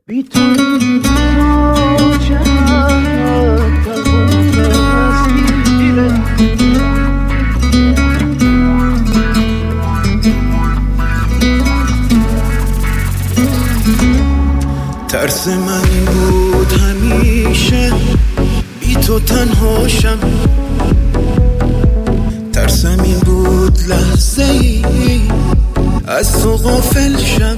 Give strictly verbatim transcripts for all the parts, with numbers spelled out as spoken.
بی تو چقدر تسخیره، ترس من این بود همیشه بی تو تنهاشم، ترسم این بود لحظه ای از تو غافل شم.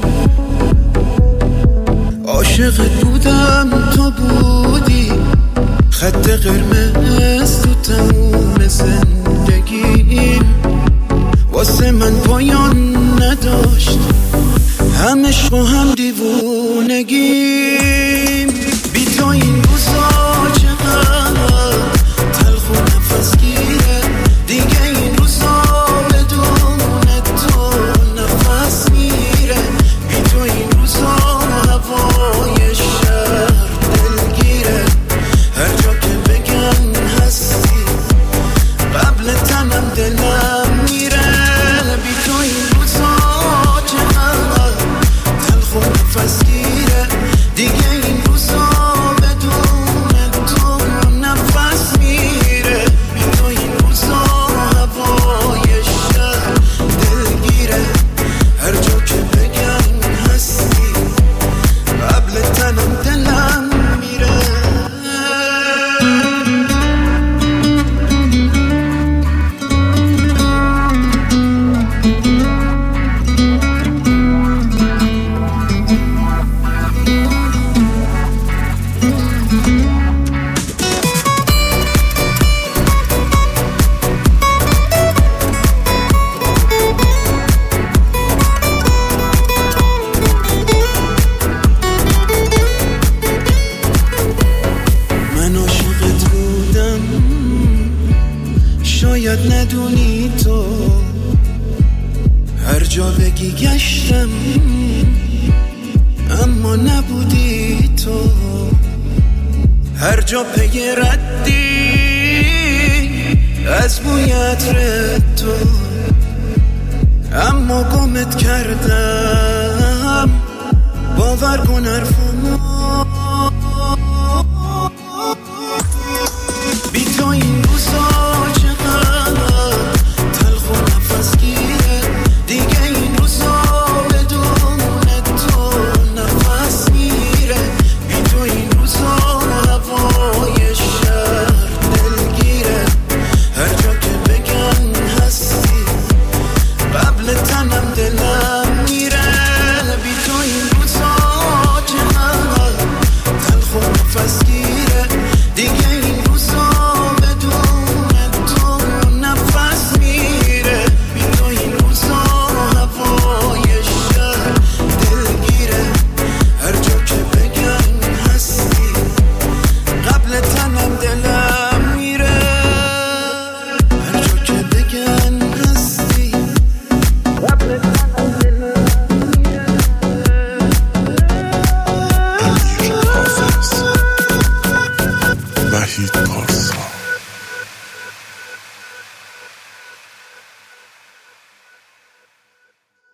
عاشقت بودم تو بودی خط قرمز تو تموم زندگیم، واسه من پایان نداشت هم عشق و هم دیوونگیم. بی تو این روزا چقدر تلخ و نفس گیره، دیگه این روزا بدون تو نفس میره. بی تو این روزا هوای شهر دلگیره، هر جا که بگن هستی قبل تنم دلم میره. بی تو این روزا چقدر تلخ و نفس گیره، دیگه این روزا بدون تو نفس میره. بی تو این روزا هوای شهر دلگیره، هر جا که بگن هستی قبل تنم دلم میره. من عاشقت بودم شاید ندونی تو، هر جا بگی گشتم اما نبودی تو، هر جا پی ردی از بوی عطر تو، اما گمت کردم. باور کن حرفمو